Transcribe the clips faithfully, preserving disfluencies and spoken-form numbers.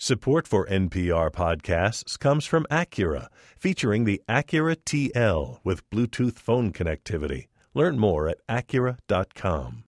Support for N P R podcasts comes from Acura, featuring the Acura T L with Bluetooth phone connectivity. Learn more at Acura dot com.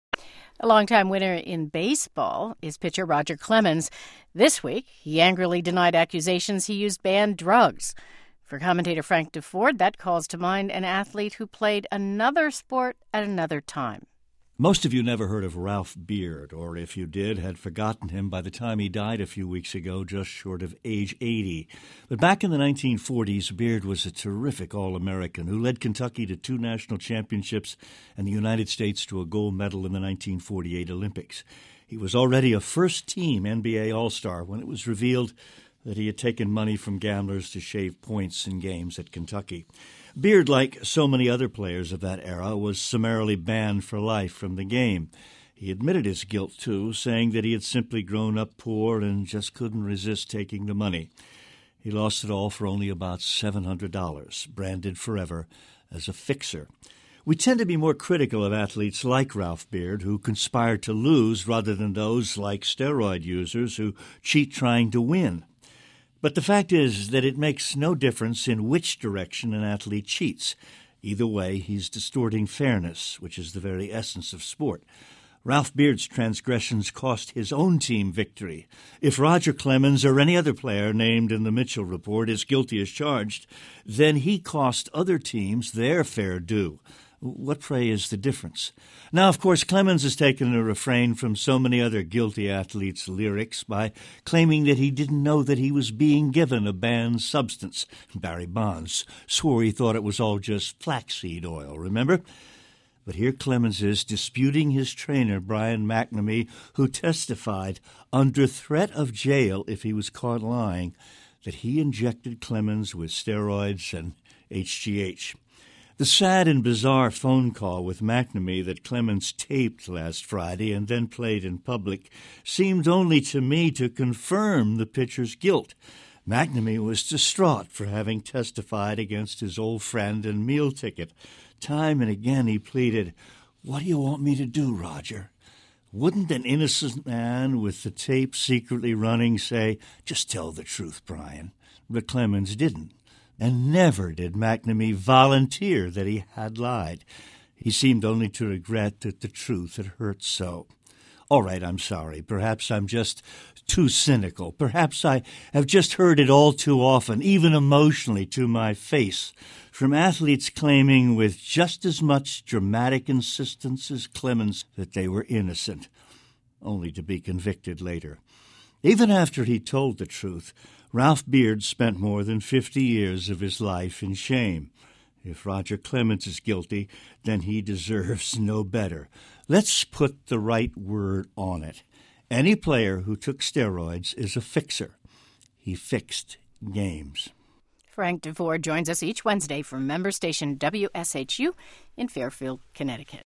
A longtime winner in baseball is pitcher Roger Clemens. This week, he angrily denied accusations he used banned drugs. For commentator Frank DeFord, that calls to mind an athlete who played another sport at another time. Most of you never heard of Ralph Beard, or if you did, had forgotten him by the time he died a few weeks ago, just short of age eighty. But back in the nineteen forties, Beard was a terrific All-American who led Kentucky to two national championships and the United States to a gold medal in the nineteen forty-eight Olympics. He was already a first-team N B A All-Star when it was revealed that he had taken money from gamblers to shave points in games at Kentucky. Beard, like so many other players of that era, was summarily banned for life from the game. He admitted his guilt, too, saying that he had simply grown up poor and just couldn't resist taking the money. He lost it all for only about seven hundred dollars, branded forever as a fixer. We tend to be more critical of athletes like Ralph Beard, who conspire to lose, rather than those like steroid users who cheat trying to win. But the fact is that it makes no difference in which direction an athlete cheats. Either way, he's distorting fairness, which is the very essence of sport. Ralph Beard's transgressions cost his own team victory. If Roger Clemens or any other player named in the Mitchell report is guilty as charged, then he cost other teams their fair due. What, pray, is the difference? Now, of course, Clemens has taken a refrain from so many other guilty athletes' lyrics by claiming that he didn't know that he was being given a banned substance. Barry Bonds swore he thought it was all just flaxseed oil, remember? But here Clemens is disputing his trainer, Brian McNamee, who testified under threat of jail if he was caught lying that he injected Clemens with steroids and H G H. The sad and bizarre phone call with McNamee that Clemens taped last Friday and then played in public seemed only to me to confirm the pitcher's guilt. McNamee was distraught for having testified against his old friend and meal ticket. Time and again he pleaded, "What do you want me to do, Roger?" Wouldn't an innocent man with the tape secretly running say, "Just tell the truth, Brian"? But Clemens didn't. And never did McNamee volunteer that he had lied. He seemed only to regret that the truth had hurt so. All right, I'm sorry. Perhaps I'm just too cynical. Perhaps I have just heard it all too often, even emotionally, to my face, from athletes claiming with just as much dramatic insistence as Clemens that they were innocent, only to be convicted later. Even after he told the truth, Ralph Beard spent more than fifty years of his life in shame. If Roger Clemens is guilty, then he deserves no better. Let's put the right word on it. Any player who took steroids is a fixer. He fixed games. Frank DeFord joins us each Wednesday from member station W S H U in Fairfield, Connecticut.